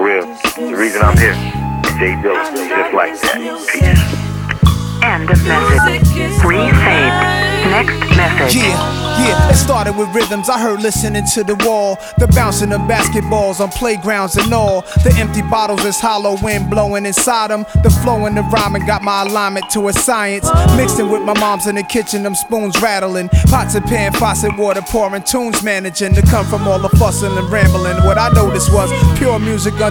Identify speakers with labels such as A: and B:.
A: real. The reason I'm here, J. Dilla, just like that. Peace.
B: End of message. Resaved. Next message.
C: Yeah, it started with rhythms I heard listening to the wall. The bouncing of basketballs on playgrounds and all. The empty bottles as hollow wind blowing inside them. The flow and the rhyming got my alignment to a science. Mixing with my mom's in the kitchen, them spoons rattling. Pots and pan, faucet water pouring, tunes managing to come from all the fussing and rambling. What I noticed was pure music